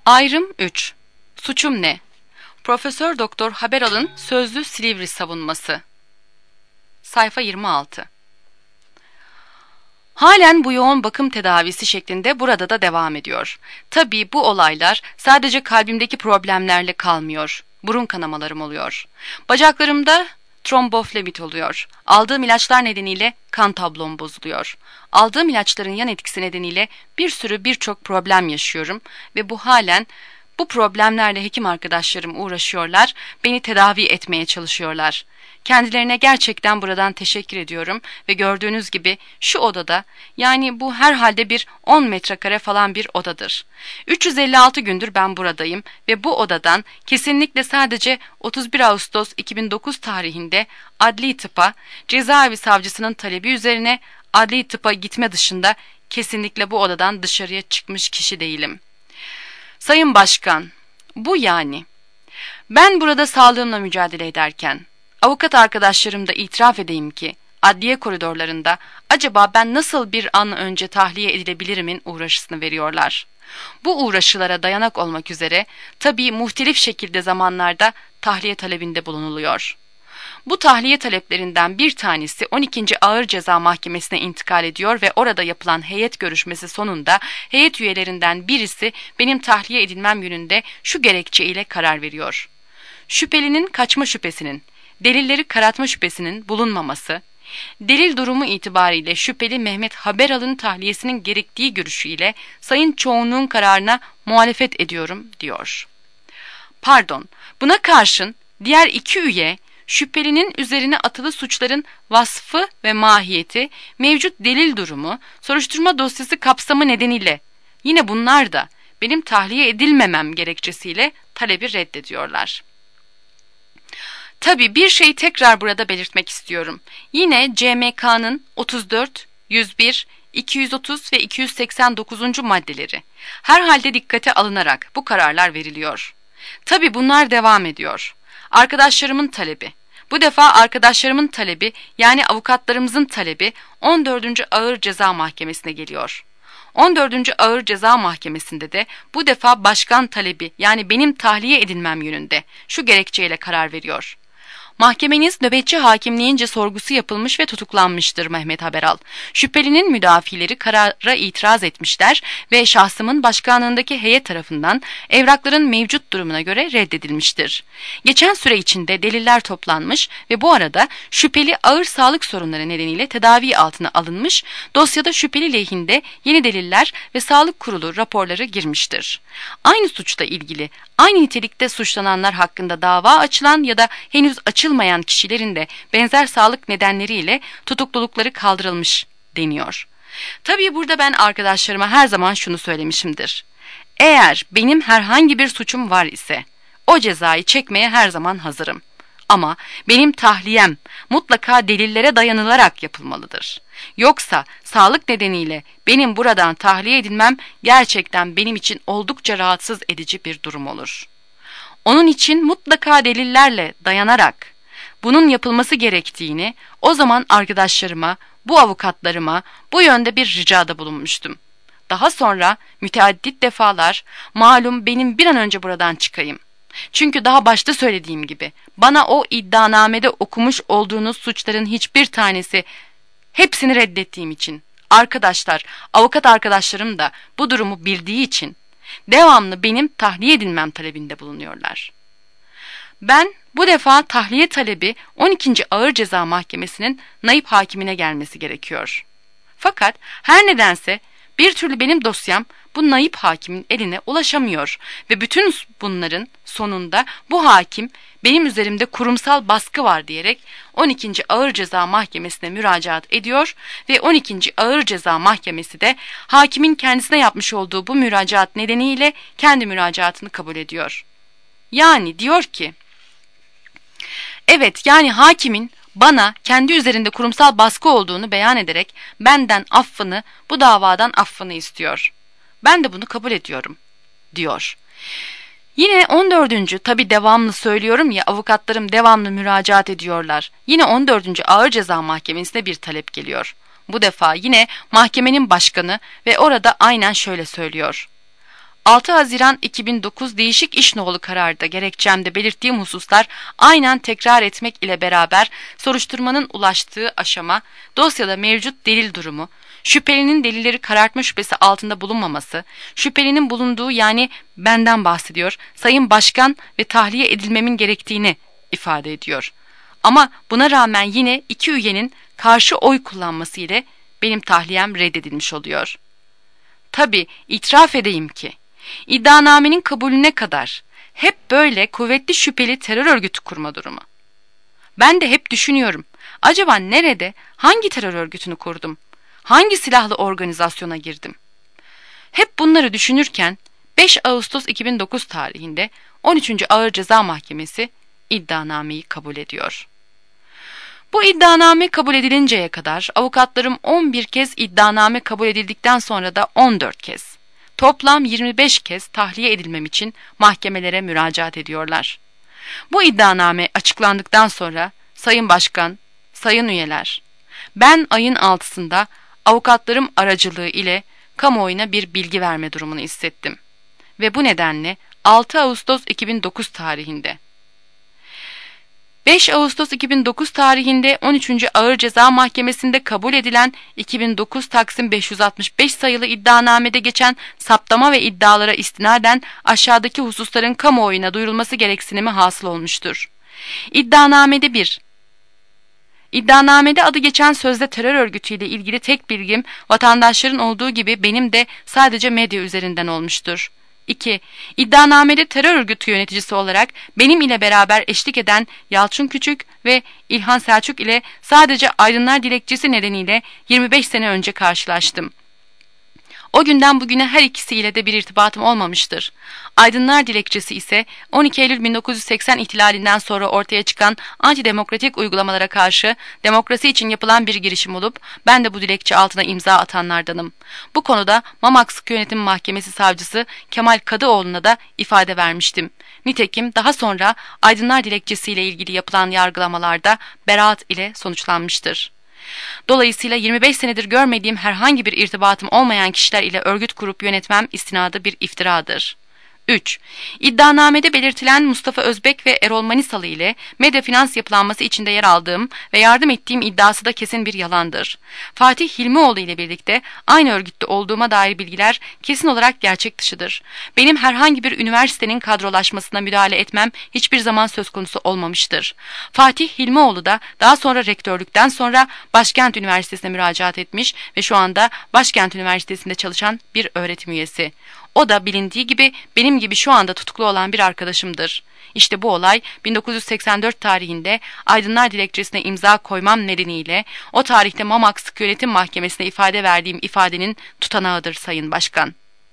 Ayrım 3. Suçum ne? Profesör Doktor Haberal'ın sözlü Silivri savunması. Sayfa 26. Halen bu yoğun bakım tedavisi şeklinde burada da devam ediyor. Tabii bu olaylar sadece kalbimdeki problemlerle kalmıyor. Burun kanamalarım oluyor. Bacaklarımda tromboflebit oluyor. Aldığım ilaçlar nedeniyle kan tablom bozuluyor. Aldığım ilaçların yan etkisi nedeniyle birçok problem yaşıyorum ve bu problemlerle hekim arkadaşlarım uğraşıyorlar, beni tedavi etmeye çalışıyorlar. Kendilerine gerçekten buradan teşekkür ediyorum ve gördüğünüz gibi şu odada, yani bu herhalde bir 10 metrekare falan bir odadır. 356 gündür ben buradayım ve bu odadan kesinlikle sadece 31 Ağustos 2009 tarihinde adli tıpa, cezaevi savcısının talebi üzerine adli tıpa gitme dışında kesinlikle bu odadan dışarıya çıkmış kişi değilim. Sayın Başkan, bu yani. Ben burada sağlığımla mücadele ederken, avukat arkadaşlarım da itiraf edeyim ki, adliye koridorlarında acaba ben nasıl bir an önce tahliye edilebilirimin uğraşısını veriyorlar. Bu uğraşılara dayanak olmak üzere, tabii muhtelif şekilde zamanlarda tahliye talebinde bulunuluyor. Bu tahliye taleplerinden bir tanesi 12. Ağır Ceza Mahkemesi'ne intikal ediyor ve orada yapılan heyet görüşmesi sonunda heyet üyelerinden birisi benim tahliye edilmem yönünde şu gerekçe ile karar veriyor. Şüphelinin kaçma şüphesinin, delilleri karartma şüphesinin bulunmaması, delil durumu itibariyle şüpheli Mehmet Haberal'ın tahliyesinin gerektiği görüşüyle sayın çoğunluğun kararına muhalefet ediyorum diyor. Buna karşın diğer iki üye, şüphelinin üzerine atılı suçların vasfı ve mahiyeti, mevcut delil durumu, soruşturma dosyası kapsamı nedeniyle yine bunlar da benim tahliye edilmemem gerekçesiyle talebi reddediyorlar. Tabii bir şeyi tekrar burada belirtmek istiyorum. Yine CMK'nın 34, 101, 230 ve 289. maddeleri herhalde dikkate alınarak bu kararlar veriliyor. Tabii bunlar devam ediyor. Arkadaşlarımın talebi. Bu defa arkadaşlarımın talebi, yani avukatlarımızın talebi 14. Ağır Ceza Mahkemesi'ne geliyor. 14. Ağır Ceza Mahkemesi'nde de bu defa başkan talebi, yani benim tahliye edilmem yönünde şu gerekçeyle karar veriyor. Mahkemeniz nöbetçi hakimliğince sorgusu yapılmış ve tutuklanmıştır Mehmet Haberal. Şüphelinin müdafileri karara itiraz etmişler ve şahsımın başkanlığındaki heyet tarafından evrakların mevcut durumuna göre reddedilmiştir. Geçen süre içinde deliller toplanmış ve bu arada şüpheli ağır sağlık sorunları nedeniyle tedavi altına alınmış, dosyada şüpheli lehinde yeni deliller ve sağlık kurulu raporları girmiştir. Aynı suçla ilgili, aynı nitelikte suçlananlar hakkında dava açılan ya da henüz açılmayan kişilerin de benzer sağlık nedenleriyle tutuklulukları kaldırılmış deniyor. Tabii burada ben arkadaşlarıma her zaman şunu söylemişimdir. Eğer benim herhangi bir suçum var ise o cezayı çekmeye her zaman hazırım. Ama benim tahliyem mutlaka delillere dayanılarak yapılmalıdır. Yoksa sağlık nedeniyle benim buradan tahliye edilmem gerçekten benim için oldukça rahatsız edici bir durum olur. Onun için mutlaka delillerle dayanarak bunun yapılması gerektiğini o zaman arkadaşlarıma, bu avukatlarıma bu yönde bir ricada bulunmuştum. Daha sonra müteaddit defalar malum benim bir an önce buradan çıkayım. Çünkü daha başta söylediğim gibi bana o iddianamede okumuş olduğunuz suçların hiçbir tanesi, hepsini reddettiğim için arkadaşlar, avukat arkadaşlarım da bu durumu bildiği için devamlı benim tahliye edilmem talebinde bulunuyorlar. Ben bu defa tahliye talebi 12. Ağır Ceza Mahkemesi'nin naip hakimine gelmesi gerekiyor. Fakat her nedense bir türlü benim dosyam bu naip hakimin eline ulaşamıyor ve bütün bunların sonunda bu hakim benim üzerimde kurumsal baskı var diyerek 12. Ağır Ceza Mahkemesi'ne müracaat ediyor ve 12. Ağır Ceza Mahkemesi de hakimin kendisine yapmış olduğu bu müracaat nedeniyle kendi müracaatını kabul ediyor. Yani diyor ki, evet, yani hakimin bana kendi üzerinde kurumsal baskı olduğunu beyan ederek benden affını, bu davadan affını istiyor. Ben de bunu kabul ediyorum, diyor. Yine 14. tabi devamlı söylüyorum ya, avukatlarım devamlı müracaat ediyorlar. Yine 14. Ağır Ceza Mahkemesi'ne bir talep geliyor. Bu defa yine mahkemenin başkanı ve orada aynen şöyle söylüyor. 6 Haziran 2009 değişik iş nolu kararda gerekçemde belirttiğim hususlar aynen tekrar etmek ile beraber soruşturmanın ulaştığı aşama, dosyada mevcut delil durumu, şüphelinin delilleri karartma şüphesi altında bulunmaması, şüphelinin bulunduğu yani benden bahsediyor, Sayın Başkan ve tahliye edilmemin gerektiğini ifade ediyor. Ama buna rağmen yine 2 üyenin karşı oy kullanması ile benim tahliyem reddedilmiş oluyor. Tabii itiraf edeyim ki iddianamenin kabulüne kadar hep böyle kuvvetli şüpheli terör örgütü kurma durumu. Ben de hep düşünüyorum. Acaba nerede, hangi terör örgütünü kurdum? Hangi silahlı organizasyona girdim? Hep bunları düşünürken 5 Ağustos 2009 tarihinde 13. Ağır Ceza Mahkemesi iddianameyi kabul ediyor. Bu iddianame kabul edilinceye kadar avukatlarım 11 kez iddianame kabul edildikten sonra da 14 kez, toplam 25 kez tahliye edilmem için mahkemelere müracaat ediyorlar. Bu iddianame açıklandıktan sonra Sayın Başkan, Sayın Üyeler, ben ayın 6'sında avukatlarım aracılığı ile kamuoyuna bir bilgi verme durumunu hissettim. Ve bu nedenle 6 Ağustos 2009 tarihinde 5 Ağustos 2009 tarihinde 13. Ağır Ceza Mahkemesi'nde kabul edilen 2009 Taksim 565 sayılı iddianamede geçen saptama ve iddialara istinaden aşağıdaki hususların kamuoyuna duyurulması gereksinimi hasıl olmuştur. İddianamede 1. İddianamede adı geçen sözde terör örgütüyle ilgili tek bilgim vatandaşların olduğu gibi benim de sadece medya üzerinden olmuştur. 2. İddianamede terör örgütü yöneticisi olarak benim ile beraber eşlik eden Yalçın Küçük ve İlhan Selçuk ile sadece Aydınlar Dilekçesi nedeniyle 25 sene önce karşılaştım. O günden bugüne her ikisiyle de bir irtibatım olmamıştır. Aydınlar Dilekçesi ise 12 Eylül 1980 ihtilalinden sonra ortaya çıkan antidemokratik uygulamalara karşı demokrasi için yapılan bir girişim olup ben de bu dilekçe altına imza atanlardanım. Bu konuda Mamak Sıkı Yönetim Mahkemesi Savcısı Kemal Kadıoğlu'na da ifade vermiştim. Nitekim daha sonra Aydınlar Dilekçesi ile ilgili yapılan yargılamalarda beraat ile sonuçlanmıştır. Dolayısıyla 25 senedir görmediğim herhangi bir irtibatım olmayan kişiler ile örgüt kurup yönetmem istinadı bir iftiradır. 3. İddianamede belirtilen Mustafa Özbek ve Erol Manisalı ile medya finans yapılanması içinde yer aldığım ve yardım ettiğim iddiası da kesin bir yalandır. Fatih Hilmioğlu ile birlikte aynı örgütte olduğuma dair bilgiler kesin olarak gerçek dışıdır. Benim herhangi bir üniversitenin kadrolaşmasına müdahale etmem hiçbir zaman söz konusu olmamıştır. Fatih Hilmioğlu da daha sonra rektörlükten sonra Başkent Üniversitesi'ne müracaat etmiş ve şu anda Başkent Üniversitesi'nde çalışan bir öğretim üyesi. O da bilindiği gibi benim gibi şu anda tutuklu olan bir arkadaşımdır. İşte bu olay 1984 tarihinde Aydınlar Dilekçesi'ne imza koymam nedeniyle o tarihte Mamak Sıkı Yönetim Mahkemesi'ne ifade verdiğim ifadenin tutanağıdır Sayın Başkan.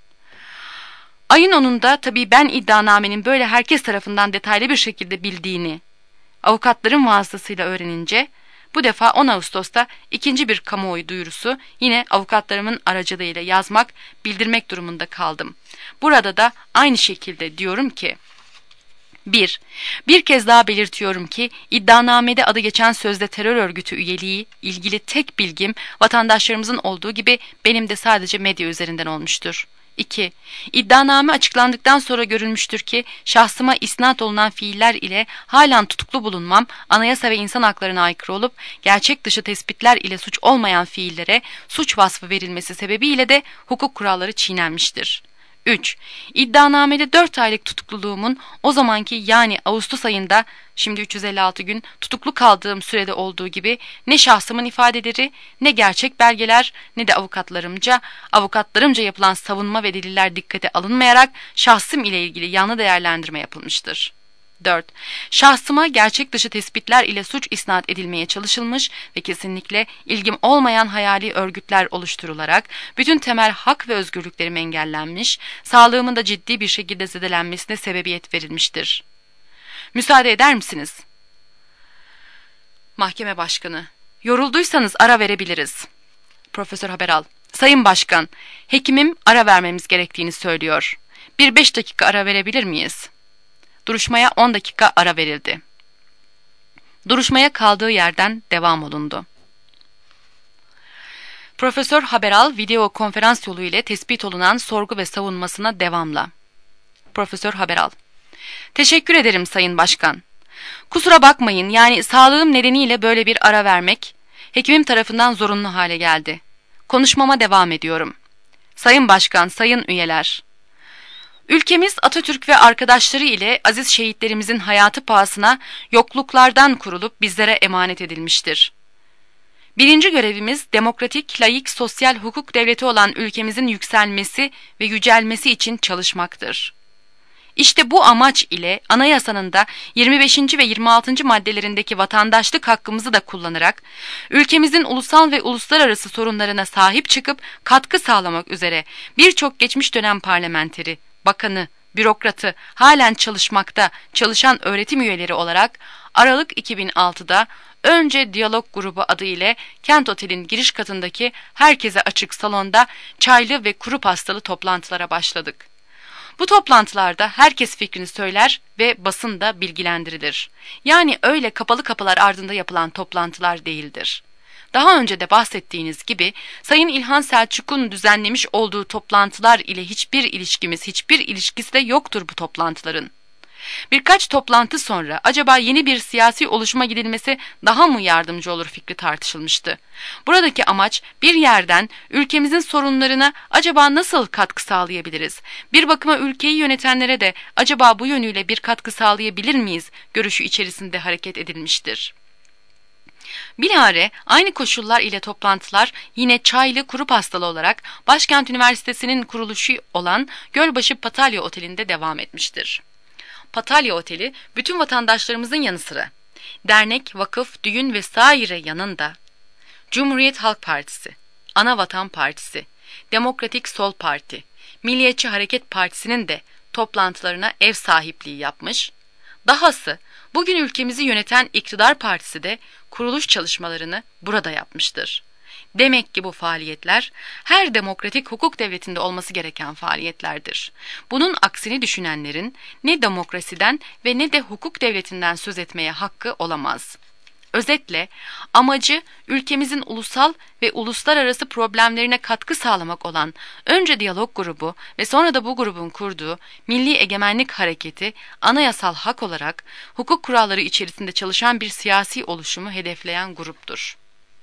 Ayın 10'unda tabii ben iddianamenin böyle herkes tarafından detaylı bir şekilde bildiğini avukatların vasıtasıyla öğrenince bu defa 10 Ağustos'ta ikinci bir kamuoyu duyurusu yine avukatlarımın aracılığıyla yazmak, bildirmek durumunda kaldım. Burada da aynı şekilde diyorum ki 1. Bir kez daha belirtiyorum ki iddianamede adı geçen sözde terör örgütü üyeliği ilgili tek bilgim vatandaşlarımızın olduğu gibi benim de sadece medya üzerinden olmuştur. 2. İddianame açıklandıktan sonra görülmüştür ki şahsıma isnat olunan fiiller ile halen tutuklu bulunmam anayasa ve insan haklarına aykırı olup gerçek dışı tespitler ile suç olmayan fiillere suç vasfı verilmesi sebebiyle de hukuk kuralları çiğnenmiştir. 3. İddianamede 4 aylık tutukluluğumun o zamanki yani Ağustos ayında şimdi 356 gün tutuklu kaldığım sürede olduğu gibi ne şahsımın ifadeleri ne gerçek belgeler ne de avukatlarımca yapılan savunma ve deliller dikkate alınmayarak şahsım ile ilgili yanlış değerlendirme yapılmıştır. 4. Şahsıma gerçek dışı tespitler ile suç isnat edilmeye çalışılmış ve kesinlikle ilgim olmayan hayali örgütler oluşturularak bütün temel hak ve özgürlüklerim engellenmiş, sağlığımın da ciddi bir şekilde zedelenmesine sebebiyet verilmiştir. Müsaade eder misiniz? Mahkeme Başkanı: Yorulduysanız ara verebiliriz. Profesör Haberal: Sayın Başkan, hekimim ara vermemiz gerektiğini söylüyor. Bir 5 dakika ara verebilir miyiz? Duruşmaya 10 dakika ara verildi. Duruşmaya kaldığı yerden devam olundu. Profesör Haberal video konferans yolu ile tespit olunan sorgu ve savunmasına devamla. Profesör Haberal: Teşekkür ederim Sayın Başkan. Kusura bakmayın, yani sağlığım nedeniyle böyle bir ara vermek hekimim tarafından zorunlu hale geldi. Konuşmama devam ediyorum. Sayın Başkan, sayın üyeler. Ülkemiz Atatürk ve arkadaşları ile aziz şehitlerimizin hayatı pahasına yokluklardan kurulup bizlere emanet edilmiştir. Birinci görevimiz demokratik, laik, sosyal hukuk devleti olan ülkemizin yükselmesi ve yücelmesi için çalışmaktır. İşte bu amaç ile anayasanın da 25. ve 26. maddelerindeki vatandaşlık hakkımızı da kullanarak ülkemizin ulusal ve uluslararası sorunlarına sahip çıkıp katkı sağlamak üzere birçok geçmiş dönem parlamenteri, bakanı, bürokratı halen çalışmakta çalışan öğretim üyeleri olarak Aralık 2006'da önce Diyalog Grubu adı ile Kent Otel'in giriş katındaki herkese açık salonda çaylı ve kuru pastalı toplantılara başladık. Bu toplantılarda herkes fikrini söyler ve basın da bilgilendirilir. Yani öyle kapalı kapılar ardında yapılan toplantılar değildir. Daha önce de bahsettiğiniz gibi Sayın İlhan Selçuk'un düzenlemiş olduğu toplantılar ile hiçbir ilişkisi de yoktur bu toplantıların. Birkaç toplantı sonra acaba yeni bir siyasi oluşuma gidilmesi daha mı yardımcı olur fikri tartışılmıştı. Buradaki amaç bir yerden ülkemizin sorunlarına acaba nasıl katkı sağlayabiliriz? Bir bakıma ülkeyi yönetenlere de acaba bu yönüyle bir katkı sağlayabilir miyiz görüşü içerisinde hareket edilmiştir. Bilahare aynı koşullar ile toplantılar yine çaylı kuru pastalı olarak Başkent Üniversitesi'nin kuruluşu olan Gölbaşı Patalya Oteli'nde devam etmiştir. Patalya Oteli bütün vatandaşlarımızın yanı sıra dernek, vakıf, düğün vesaire yanında Cumhuriyet Halk Partisi, Anavatan Partisi, Demokratik Sol Parti, Milliyetçi Hareket Partisi'nin de toplantılarına ev sahipliği yapmış. Dahası bugün ülkemizi yöneten iktidar partisi de kuruluş çalışmalarını burada yapmıştır. Demek ki bu faaliyetler her demokratik hukuk devletinde olması gereken faaliyetlerdir. Bunun aksini düşünenlerin ne demokrasiden ve ne de hukuk devletinden söz etmeye hakkı olamaz. Özetle amacı ülkemizin ulusal ve uluslararası problemlerine katkı sağlamak olan önce Diyalog Grubu ve sonra da bu grubun kurduğu Milli Egemenlik Hareketi anayasal hak olarak hukuk kuralları içerisinde çalışan bir siyasi oluşumu hedefleyen gruptur.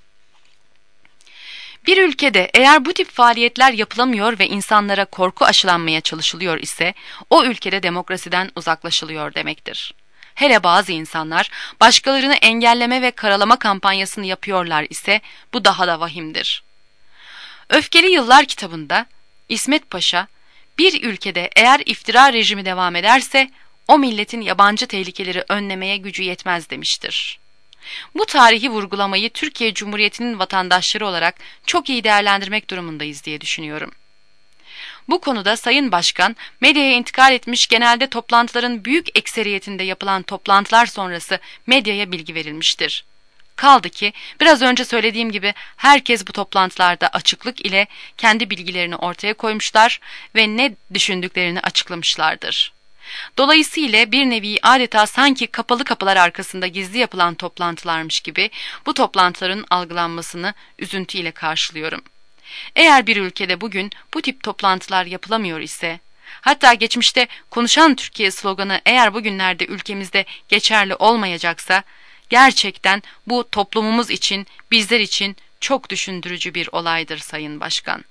Bir ülkede eğer bu tip faaliyetler yapılamıyor ve insanlara korku aşılanmaya çalışılıyor ise o ülkede demokrasiden uzaklaşılıyor demektir. Hele bazı insanlar başkalarını engelleme ve karalama kampanyasını yapıyorlar ise bu daha da vahimdir. Öfkeli Yıllar kitabında İsmet Paşa, bir ülkede eğer iftira rejimi devam ederse o milletin yabancı tehlikeleri önlemeye gücü yetmez demiştir. Bu tarihi vurgulamayı Türkiye Cumhuriyeti'nin vatandaşları olarak çok iyi değerlendirmek durumundayız diye düşünüyorum. Bu konuda Sayın Başkan, medyaya intikal etmiş genelde toplantıların büyük ekseriyetinde yapılan toplantılar sonrası medyaya bilgi verilmiştir. Kaldı ki biraz önce söylediğim gibi herkes bu toplantılarda açıklık ile kendi bilgilerini ortaya koymuşlar ve ne düşündüklerini açıklamışlardır. Dolayısıyla bir nevi adeta sanki kapalı kapılar arkasında gizli yapılan toplantılarmış gibi bu toplantıların algılanmasını üzüntüyle karşılıyorum. Eğer bir ülkede bugün bu tip toplantılar yapılamıyor ise, hatta geçmişte konuşan Türkiye sloganı eğer bugünlerde ülkemizde geçerli olmayacaksa, gerçekten bu toplumumuz için, bizler için çok düşündürücü bir olaydır Sayın Başkan.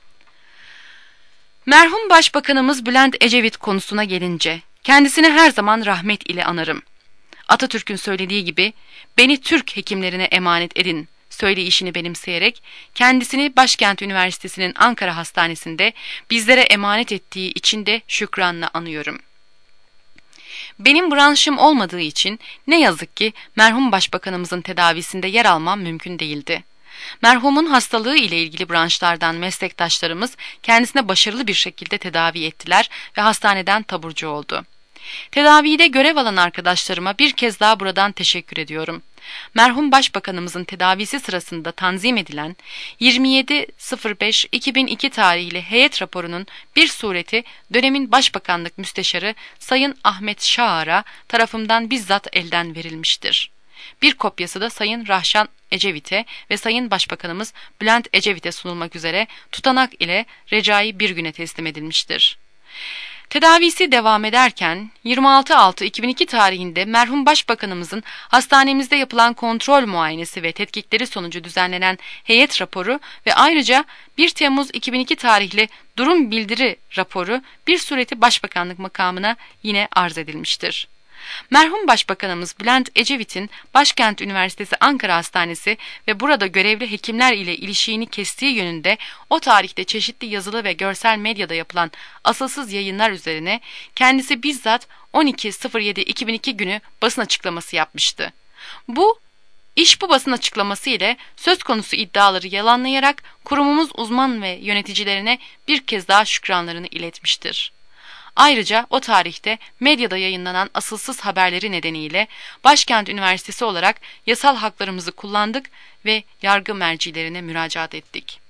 Merhum Başbakanımız Bülent Ecevit konusuna gelince, kendisini her zaman rahmet ile anarım. Atatürk'ün söylediği gibi, beni Türk hekimlerine emanet edin söyleyişini benimseyerek, kendisini Başkent Üniversitesi'nin Ankara Hastanesi'nde bizlere emanet ettiği için de şükranla anıyorum. Benim branşım olmadığı için ne yazık ki merhum Başbakanımızın tedavisinde yer almam mümkün değildi. Merhumun hastalığı ile ilgili branşlardan meslektaşlarımız kendisine başarılı bir şekilde tedavi ettiler ve hastaneden taburcu oldu. Tedavide görev alan arkadaşlarıma bir kez daha buradan teşekkür ediyorum. Merhum Başbakanımızın tedavisi sırasında tanzim edilen 27.05.2002 tarihli heyet raporunun bir sureti dönemin Başbakanlık Müsteşarı Sayın Ahmet Şahar'a tarafımdan bizzat elden verilmiştir. Bir kopyası da Sayın Rahşan Ecevit'e ve Sayın Başbakanımız Bülent Ecevit'e sunulmak üzere tutanak ile Recai Birgün'e teslim edilmiştir. Tedavisi devam ederken 26.6.2002 tarihinde merhum Başbakanımızın hastanemizde yapılan kontrol muayenesi ve tetkikleri sonucu düzenlenen heyet raporu ve ayrıca 1 Temmuz 2002 tarihli durum bildiri raporu bir sureti Başbakanlık makamına yine arz edilmiştir. Merhum Başbakanımız Bülent Ecevit'in Başkent Üniversitesi Ankara Hastanesi ve burada görevli hekimler ile ilişiğini kestiği yönünde o tarihte çeşitli yazılı ve görsel medyada yapılan asılsız yayınlar üzerine kendisi bizzat 12.07.2002 günü basın açıklaması yapmıştı. Bu basın açıklaması ile söz konusu iddiaları yalanlayarak kurumumuz uzman ve yöneticilerine bir kez daha şükranlarını iletmiştir. Ayrıca o tarihte medyada yayınlanan asılsız haberleri nedeniyle Başkent Üniversitesi olarak yasal haklarımızı kullandık ve yargı mercilerine müracaat ettik.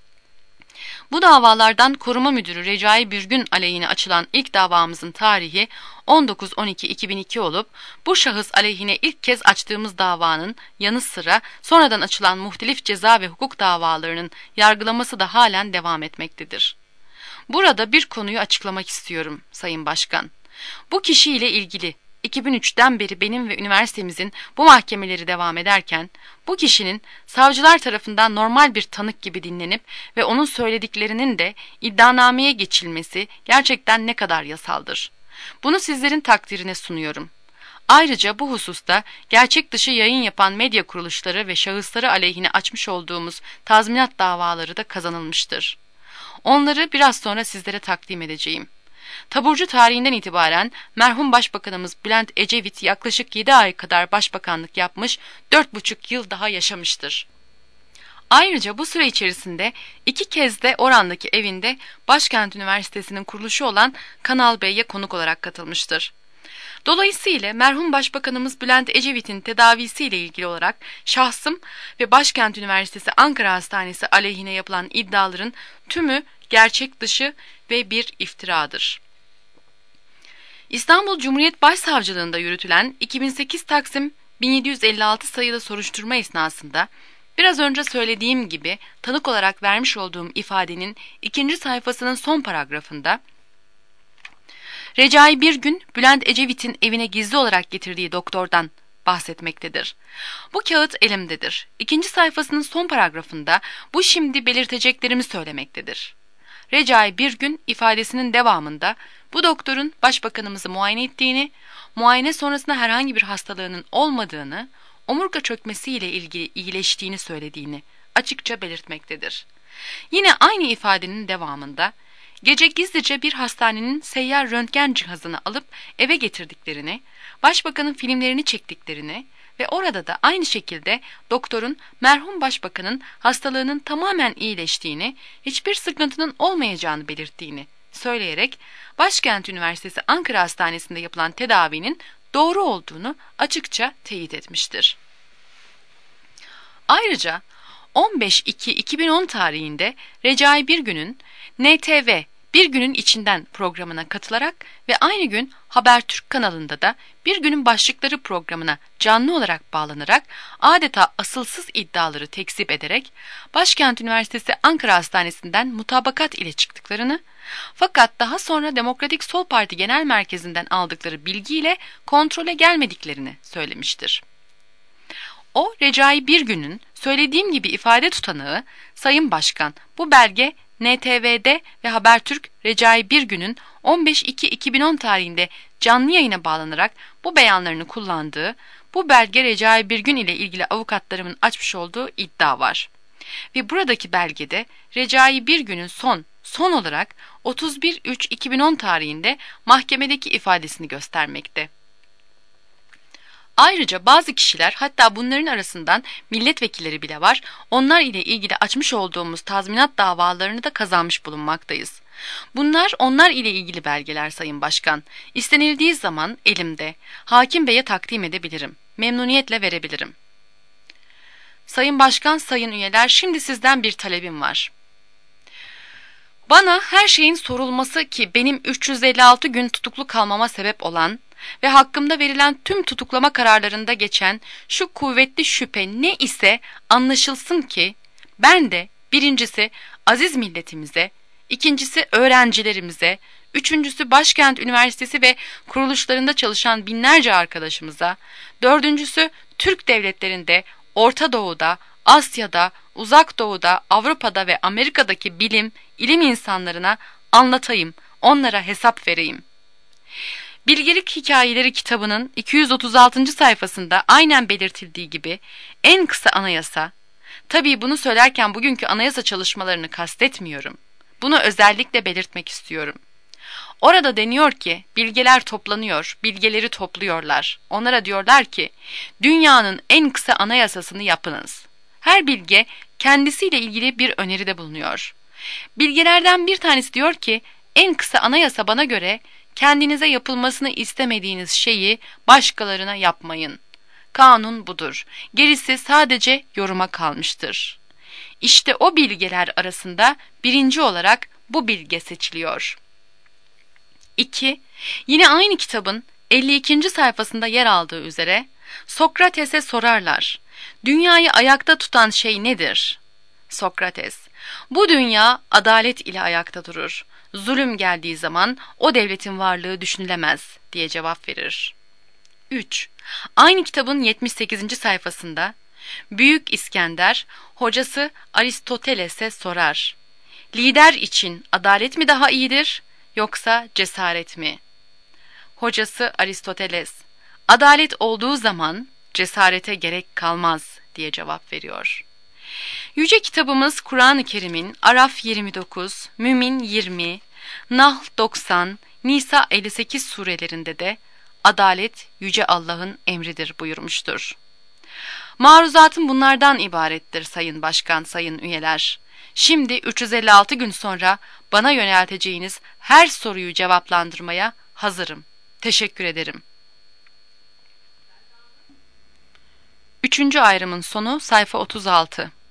Bu davalardan koruma müdürü Recai Birgün aleyhine açılan ilk davamızın tarihi 19.12.2002 olup bu şahıs aleyhine ilk kez açtığımız davanın yanı sıra sonradan açılan muhtelif ceza ve hukuk davalarının yargılaması da halen devam etmektedir. Burada bir konuyu açıklamak istiyorum Sayın Başkan. Bu kişiyle ilgili 2003'ten beri benim ve üniversitemizin bu mahkemeleri devam ederken bu kişinin savcılar tarafından normal bir tanık gibi dinlenip ve onun söylediklerinin de iddianameye geçilmesi gerçekten ne kadar yasaldır. Bunu sizlerin takdirine sunuyorum. Ayrıca bu hususta gerçek dışı yayın yapan medya kuruluşları ve şahısları aleyhine açmış olduğumuz tazminat davaları da kazanılmıştır. Onları biraz sonra sizlere takdim edeceğim. Taburcu tarihinden itibaren merhum Başbakanımız Bülent Ecevit yaklaşık 7 ay kadar başbakanlık yapmış, 4,5 yıl daha yaşamıştır. Ayrıca bu süre içerisinde 2 kez de Oran'daki evinde Başkent Üniversitesi'nin kuruluşu olan Kanal Bey'e konuk olarak katılmıştır. Dolayısıyla merhum Başbakanımız Bülent Ecevit'in tedavisiyle ilgili olarak şahsım ve Başkent Üniversitesi Ankara Hastanesi aleyhine yapılan iddiaların tümü gerçek dışı ve bir iftiradır. İstanbul Cumhuriyet Başsavcılığında yürütülen 2008 Taksim 1756 sayılı soruşturma esnasında biraz önce söylediğim gibi tanık olarak vermiş olduğum ifadenin 2. sayfasının son paragrafında Recai Birgün, Bülent Ecevit'in evine gizli olarak getirdiği doktordan bahsetmektedir. Bu kağıt elimdedir. 2. sayfasının son paragrafında bu şimdi belirteceklerimi söylemektedir. Recai Birgün ifadesinin devamında bu doktorun başbakanımızı muayene ettiğini, muayene sonrasında herhangi bir hastalığının olmadığını, omurga çökmesiyle ilgili iyileştiğini söylediğini açıkça belirtmektedir. Yine aynı ifadenin devamında gece gizlice bir hastanenin seyyar röntgen cihazını alıp eve getirdiklerini, başbakanın filmlerini çektiklerini ve orada da aynı şekilde doktorun merhum başbakanın hastalığının tamamen iyileştiğini, hiçbir sıkıntının olmayacağını belirttiğini söyleyerek Başkent Üniversitesi Ankara Hastanesi'nde yapılan tedavinin doğru olduğunu açıkça teyit etmiştir. Ayrıca 15.2.2010 tarihinde Recai Birgün'ün NTV Bir Günün İçinden programına katılarak ve aynı gün Habertürk kanalında da Bir Günün Başlıkları programına canlı olarak bağlanarak adeta asılsız iddiaları tekzip ederek Başkent Üniversitesi Ankara Hastanesi'nden mutabakat ile çıktıklarını fakat daha sonra Demokratik Sol Parti Genel Merkezi'nden aldıkları bilgiyle kontrole gelmediklerini söylemiştir. O Recai Birgün'ün söylediğim gibi ifade tutanağı Sayın Başkan bu belge NTV'de ve Habertürk Recai Birgün'ün 15.2.2010 tarihinde canlı yayına bağlanarak bu beyanlarını kullandığı, bu belge Recai Birgün ile ilgili avukatlarımın açmış olduğu iddia var. Ve buradaki belgede Recai Birgün'ün son olarak 31.3.2010 tarihinde mahkemedeki ifadesini göstermekte. Ayrıca bazı kişiler, hatta bunların arasından milletvekilleri bile var, onlar ile ilgili açmış olduğumuz tazminat davalarını da kazanmış bulunmaktayız. Bunlar onlar ile ilgili belgeler Sayın Başkan. İstenildiği zaman elimde, hakim beye takdim edebilirim. Memnuniyetle verebilirim. Sayın Başkan, sayın üyeler, şimdi sizden bir talebim var. Bana her şeyin sorulması ki benim 356 gün tutuklu kalmama sebep olan ve hakkımda verilen tüm tutuklama kararlarında geçen şu kuvvetli şüphe ne ise anlaşılsın ki ben de birincisi aziz milletimize, ikincisi öğrencilerimize, üçüncüsü Başkent Üniversitesi ve kuruluşlarında çalışan binlerce arkadaşımıza, dördüncüsü Türk devletlerinde, Orta Doğu'da, Asya'da, Uzak Doğu'da, Avrupa'da ve Amerika'daki bilim, ilim insanlarına anlatayım, onlara hesap vereyim. Bilgelik Hikayeleri kitabının 236. sayfasında aynen belirtildiği gibi en kısa anayasa, tabii bunu söylerken bugünkü anayasa çalışmalarını kastetmiyorum. Bunu özellikle belirtmek istiyorum. Orada deniyor ki bilgeler toplanıyor, bilgeleri topluyorlar. Onlara diyorlar ki dünyanın en kısa anayasasını yapınız. Her bilge kendisiyle ilgili bir öneride bulunuyor. Bilgelerden bir tanesi diyor ki en kısa anayasa bana göre kendinize yapılmasını istemediğiniz şeyi başkalarına yapmayın. Kanun budur. Gerisi sadece yoruma kalmıştır. İşte o bilgeler arasında birinci olarak bu bilge seçiliyor. 2. Yine aynı kitabın 52. sayfasında yer aldığı üzere Sokrates'e sorarlar. Dünyayı ayakta tutan şey nedir? Sokrates, bu dünya adalet ile ayakta durur. Zulüm geldiği zaman o devletin varlığı düşünülemez diye cevap verir. 3. Aynı kitabın 78. sayfasında Büyük İskender hocası Aristoteles'e sorar. Lider için adalet mi daha iyidir yoksa cesaret mi? Hocası Aristoteles, adalet olduğu zaman cesarete gerek kalmaz diye cevap veriyor. Yüce kitabımız Kur'an-ı Kerim'in Araf 29, Mümin 20, Nahl 90, Nisa 58 surelerinde de adalet Yüce Allah'ın emridir buyurmuştur. Maruzatım bunlardan ibarettir Sayın Başkan, sayın üyeler. Şimdi 356 gün sonra bana yönelteceğiniz her soruyu cevaplandırmaya hazırım. Teşekkür ederim. 3. ayrımın sonu sayfa 36.